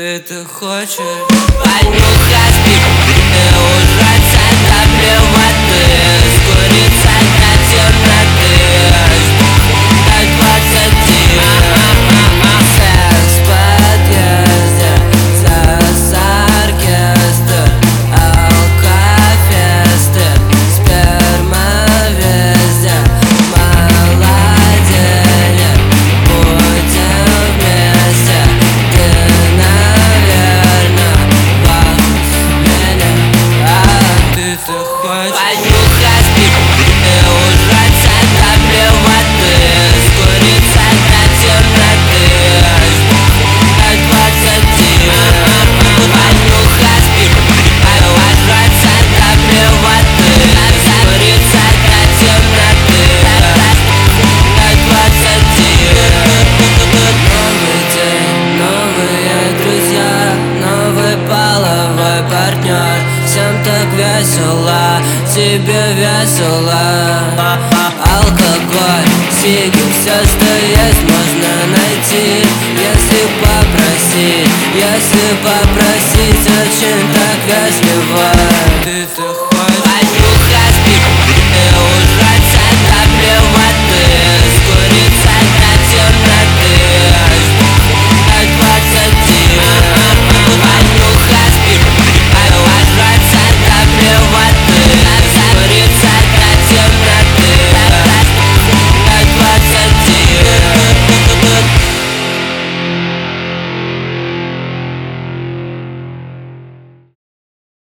Ты хочешь понюхать пиво и ужраться до блевоты, скуриться до темноты, до 20. Секс в подъезде, джаз оркестр, алкофесты, сперма везде, молоденек, будем вместе. Ты, наверно, меня, а ты-то хочешь понюхать пиво и ужраться до блевоты, скуриться до темноты, до 20. Понюхать пиво и ужраться до блевоты, скуриться до темноты, до 20. Новый день, новые друзья, новый половой партнер. Всем так весело, тебе весело. Алкоголь, сиги, все, что есть, можно найти, если попросить, очень так вежливо. Ты-то